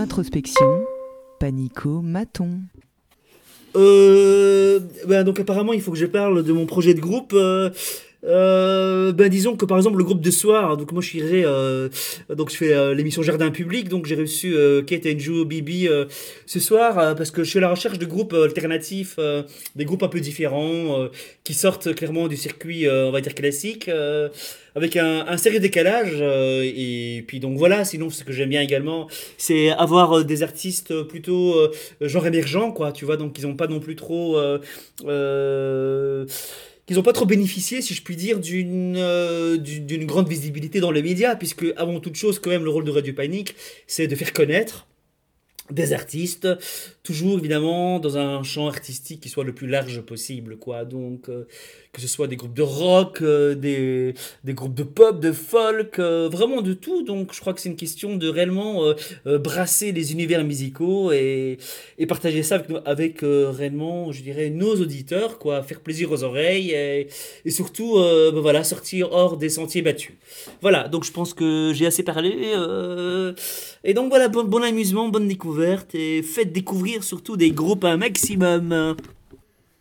d'introspection, Panico Maton. Donc apparemment il faut que je parle de mon projet de groupe. Disons que par exemple le groupe de soir, donc moi je suis donc je fais l'émission Jardin Public, donc j'ai reçu Kate Andrew Bibi ce soir parce que je suis à la recherche de groupes alternatifs, des groupes un peu différents qui sortent clairement du circuit on va dire classique, avec un sérieux décalage, et puis donc voilà. Sinon ce que j'aime bien également c'est avoir des artistes plutôt genre émergents, quoi, tu vois, donc ils ont pas non plus trop euh, qu'ils n'ont pas trop bénéficié, si je puis dire, d'une grande visibilité dans les médias, puisque avant toute chose, quand même, le rôle de Radio Panique, c'est de faire connaître des artistes, toujours évidemment dans un champ artistique qui soit le plus large possible, quoi. Donc, que ce soit des groupes de rock, des groupes de pop, de folk, vraiment de tout. Donc, je crois que c'est une question de réellement brasser les univers musicaux et partager ça avec réellement, je dirais, nos auditeurs, quoi. Faire plaisir aux oreilles et surtout, voilà, sortir hors des sentiers battus. Voilà, donc je pense que j'ai assez parlé. Et donc voilà, bon amusement, bonne découverte et faites découvrir surtout des groupes un maximum.